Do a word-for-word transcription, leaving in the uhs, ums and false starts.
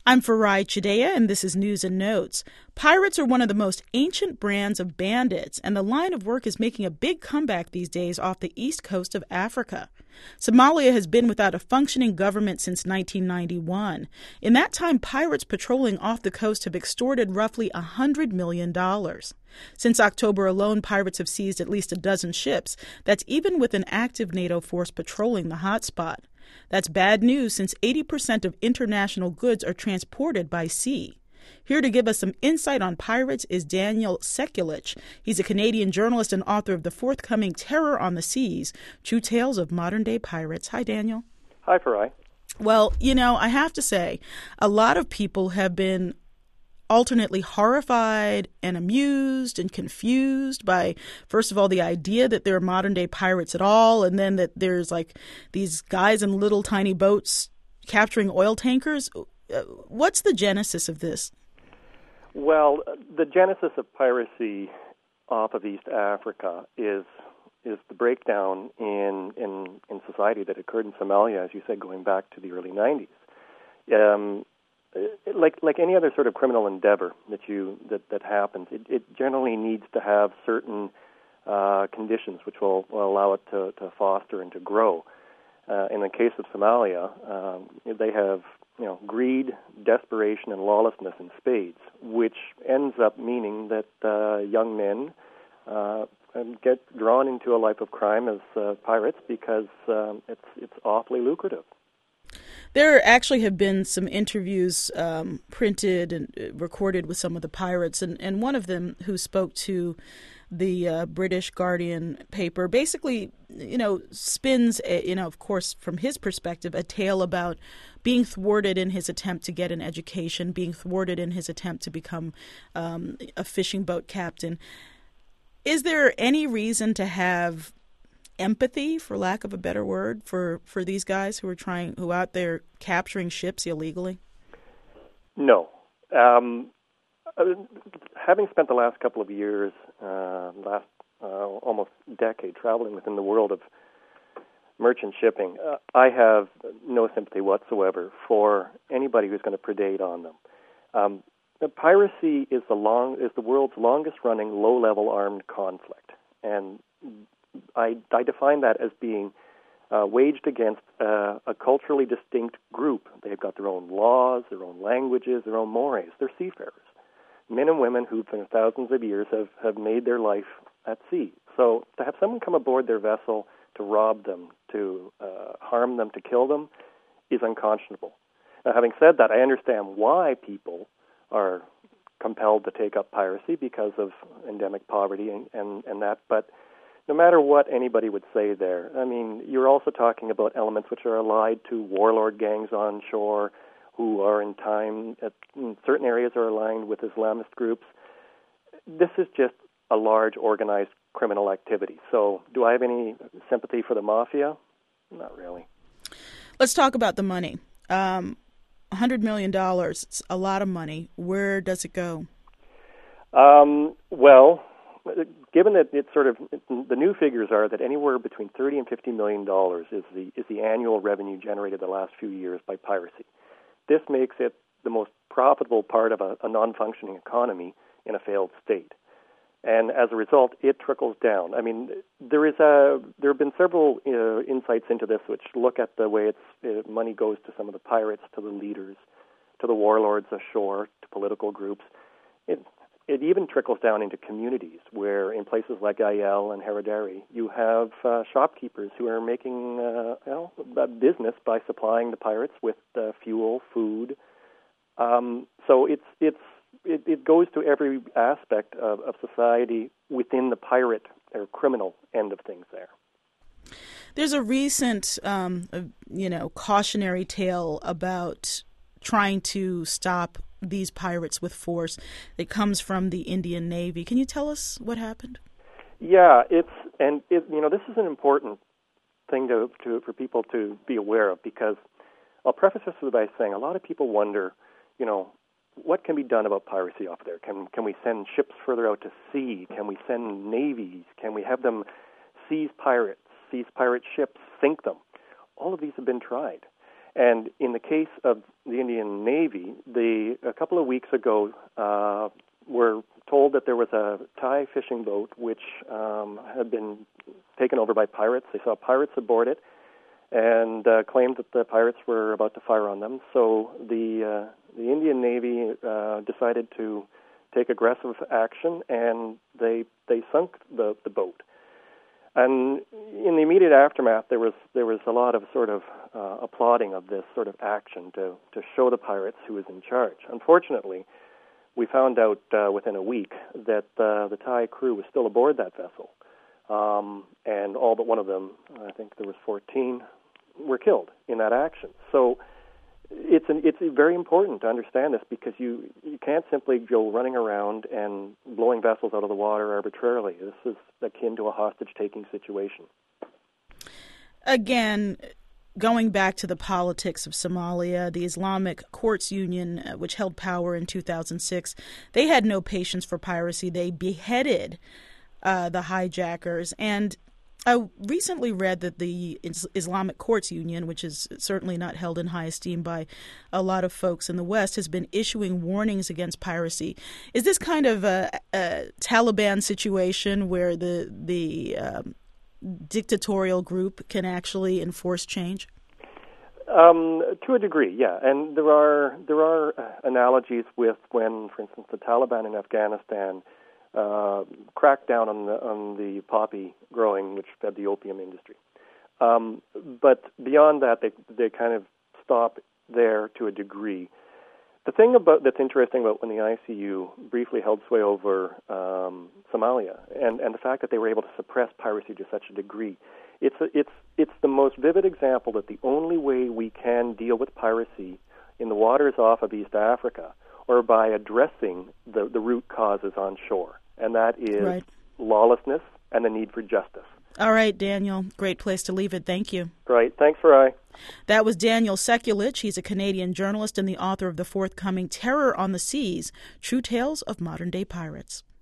I'm Farai Chideya, and this is News and Notes. Pirates are one of the most ancient brands of bandits, and the line of work is making a big comeback these days off the east coast of Africa. Somalia has been without a functioning government since nineteen ninety-one. In that time, pirates patrolling off the coast have extorted roughly one hundred million dollars. Since October alone, pirates have seized at least a dozen ships. That's even with an active NATO force patrolling the hotspot. That's bad news since eighty percent of international goods are transported by sea. Here to give us some insight on pirates is Daniel Sekulich. He's a Canadian journalist and author of the forthcoming Terror on the Seas, True Tales of Modern-Day Pirates. Hi, Daniel. Hi, Farai. Well, you know, I have to say, a lot of people have been alternately horrified and amused and confused by, first of all, the idea that there are modern-day pirates at all, and then that there's like these guys in little tiny boats capturing oil tankers. What's the genesis of this? Well, the genesis of piracy off of East Africa is is the breakdown in, in, in society that occurred in Somalia, as you said, going back to the early nineties. Um, Like like any other sort of criminal endeavor that you that, that happens, it, it generally needs to have certain uh, conditions which will, will allow it to, to foster and to grow. Uh, in the case of Somalia, um, they have you know greed, desperation, and lawlessness in spades, which ends up meaning that uh, young men uh, get drawn into a life of crime as uh, pirates because um, it's it's awfully lucrative. There actually have been some interviews um, printed and recorded with some of the pirates, and, and one of them who spoke to the uh, British Guardian paper basically, you know, spins, a, you know, of course, from his perspective, a tale about being thwarted in his attempt to get an education, being thwarted in his attempt to become um, a fishing boat captain. Is there any reason to have empathy, for lack of a better word, for, for these guys who are trying, who are out there capturing ships illegally? No. Um, having spent the last couple of years, uh, last uh, almost decade, traveling within the world of merchant shipping, uh, I have no sympathy whatsoever for anybody who's going to predate on them. Um, the piracy is the long is the world's longest-running low-level armed conflict, and I, I define that as being uh, waged against uh, a culturally distinct group. They've got their own laws, their own languages, their own mores. They're seafarers, men and women who for thousands of years have, have made their life at sea. So to have someone come aboard their vessel to rob them, to uh, harm them, to kill them, is unconscionable. Now, having said that, I understand why people are compelled to take up piracy because of endemic poverty and, and, and that, but no matter what anybody would say there, I mean, you're also talking about elements which are allied to warlord gangs on shore who are in time, at, in certain areas are aligned with Islamist groups. This is just a large organized criminal activity. So do I have any sympathy for the mafia? Not really. Let's talk about the money. Um, one hundred million dollars, it's a lot of money. Where does it go? Um, well... Given that it's sort of the new figures are that anywhere between thirty and fifty million dollars is the is the annual revenue generated the last few years by piracy. This makes it the most profitable part of a, a non-functioning economy in a failed state, and as a result, it trickles down. I mean, there is a there have been several uh, insights into this which look at the way it's uh, money goes to some of the pirates, to the leaders, to the warlords ashore, to political groups. It, It even trickles down into communities where in places like Ayel and Haradari, you have uh, shopkeepers who are making uh, you know, a business by supplying the pirates with uh, fuel, food. Um, so it's it's it, it goes to every aspect of, of society within the pirate or criminal end of things there. There's a recent, um, uh, you know, cautionary tale about trying to stop these pirates with force that comes from the Indian Navy. Can you tell us what happened? Yeah, it's and it, you know this is an important thing to, to for people to be aware of, because I'll preface this by saying a lot of people wonder, you know, what can be done about piracy off there? Can can we send ships further out to sea? Can we send navies? Can we have them seize pirates, seize pirate ships, sink them? All of these have been tried. And in the case of the Indian Navy, they, a couple of weeks ago, uh, were told that there was a Thai fishing boat which um, had been taken over by pirates. They saw pirates aboard it and uh, claimed that the pirates were about to fire on them. So the uh, the Indian Navy uh, decided to take aggressive action, and they they sunk the, the boat. And in the immediate aftermath, there was there was a lot of sort of uh, applauding of this sort of action to to show the pirates who was in charge. Unfortunately, we found out uh, within a week that uh, the Thai crew was still aboard that vessel, um, and all but one of them, I think there was fourteen, were killed in that action. So it's an, it's very important to understand this, because you you can't simply go running around and blowing vessels out of the water arbitrarily. This is akin to a hostage-taking situation. Again, going back to the politics of Somalia, the Islamic Courts Union, uh, which held power in two thousand six, they had no patience for piracy. They beheaded uh, the hijackers. And I recently read that the Islamic Courts Union, which is certainly not held in high esteem by a lot of folks in the West, has been issuing warnings against piracy. Is this kind of a, a Taliban situation where the the um, dictatorial group can actually enforce change? Um, to a degree, yeah. And there are there are analogies with when, for instance, the Taliban in Afghanistan Uh, cracked down on the on the poppy growing, which fed the opium industry. Um, but beyond that, they they kind of stop there to a degree. The thing about that's interesting about when the I C U briefly held sway over um, Somalia, and, and the fact that they were able to suppress piracy to such a degree, it's a, it's it's the most vivid example that the only way we can deal with piracy in the waters off of East Africa, or by addressing the, the root causes on shore. And that is right. Lawlessness and the need for justice. All right, Daniel. Great place to leave it. Thank you. Great. Thanks, Farai. That was Daniel Sekulich. He's a Canadian journalist and the author of the forthcoming Terror on the Seas, True Tales of Modern-Day Pirates.